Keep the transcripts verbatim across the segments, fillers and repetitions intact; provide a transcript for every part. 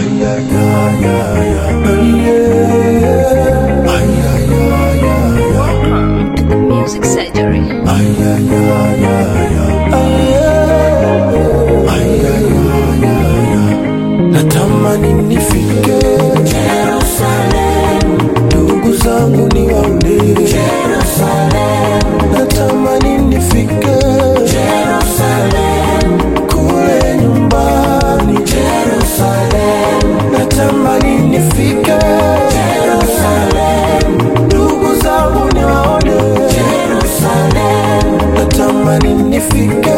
ay ay ay ay yeah. Ay ay ay ay ay. Music surgery. Ay ay ay ay ay ay ay ay. Natamani nifike Jerusalem, ndugu zangu niwaone Jerusalem. Natamani nifike Jerusalem, kule nyumbani Jerusalem. Natamani nifike Jerusalem, ndugu zangu niwaone Jerusalem. Natamani nifike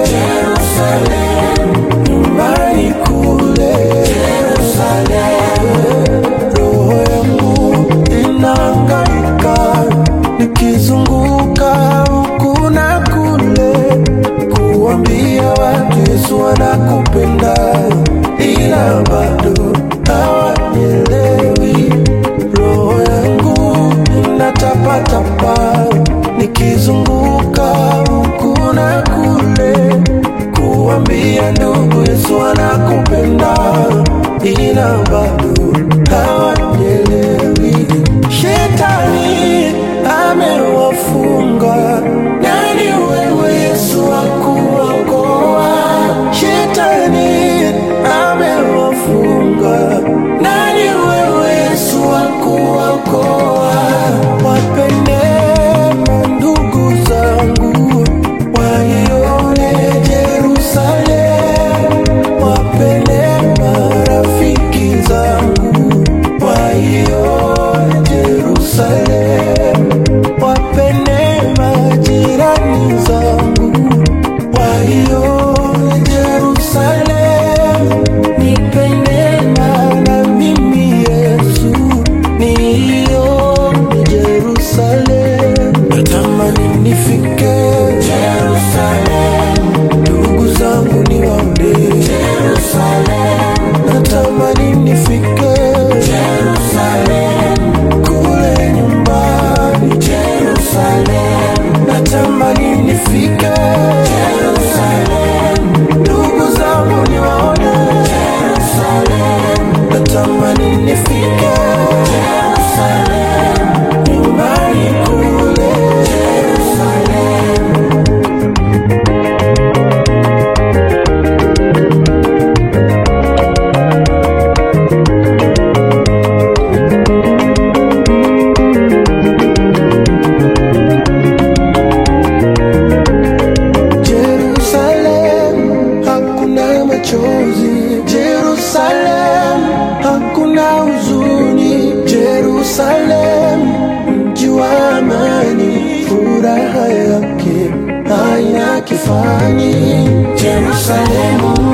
Jerusalem, nyumbani kule Jerusalem. Roho yangu inahangaika nikizunguka huku na kule, kuambia watu Yesu anakupenda, ila bado hawanielewi. Roho yangu inatapatapa nikizunguka huku na kule, kuambia ndugu Yesu anakupenda, ila bado hawanielewi. Shetani amewafunga, nani wewe Yesu akuokoa? Shetani amewafunga, nani wewe Yesu akuokoa? Wape neema ndugu zangu waione Jerusalem, wape neema rafiki zangu waione Jerusalem, wape neema jirani zangu waione Jerusalem. Nipe neema na mimi Yesu nione Jerusalem. Natamani nifike Jerusalem, ndugu zangu niwaone Jerusalem. Natamani nifike Jerusalem, kule nyumbani Jerusalem. Natamani nifike Jerusalem, ndugu zangu niwaone Jerusalem. Natamani nifike Jerusalem, nyumbani kule Jerusalem. Jerusalem, hakuna machozi. Jerusalem, hakuna huzuni. Jerusalem, mji wa amani, furaha yake haina kifani. Jerusalem